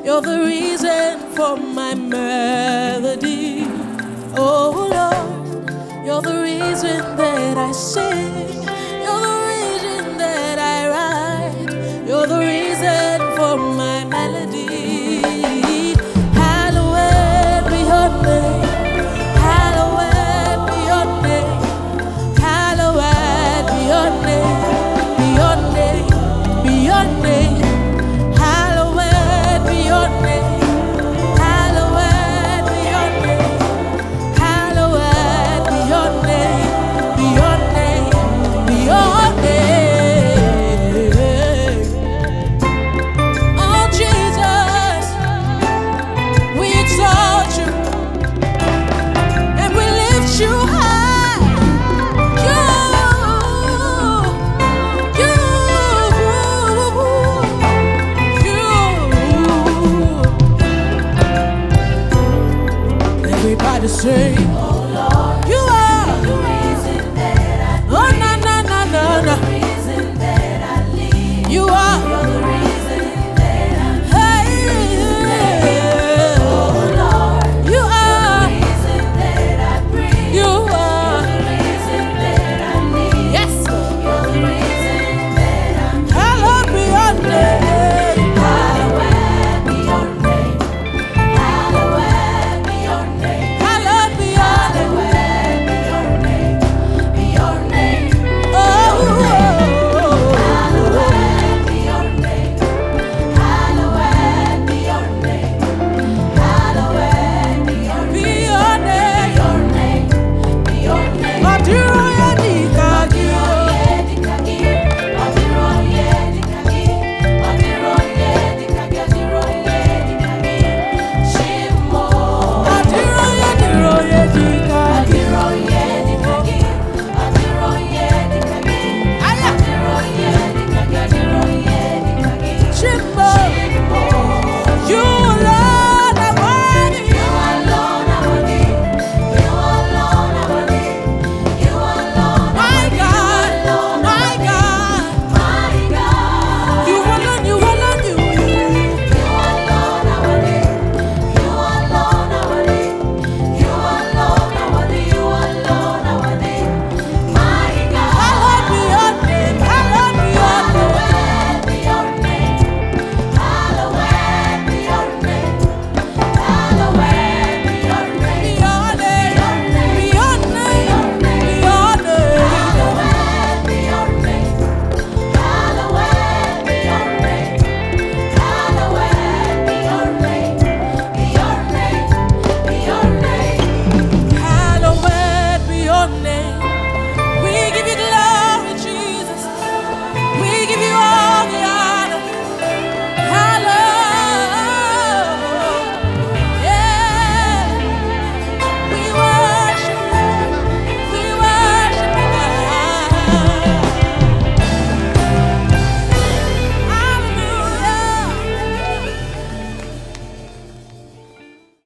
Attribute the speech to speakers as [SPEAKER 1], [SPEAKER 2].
[SPEAKER 1] You're the reason for my melody. Oh Lord, you're the reason that I sing. You're the reason that I write. You're the reason for my melody. Hallowed be your name. Hallowed be your name. Hallowed be your name. Be your name. Be your name. Hallowed be your name. Hallowed be your name. Hallowed be your name. Be your name. Be your name. Oh Jesus, we exalt you and we lift you high. Everybody say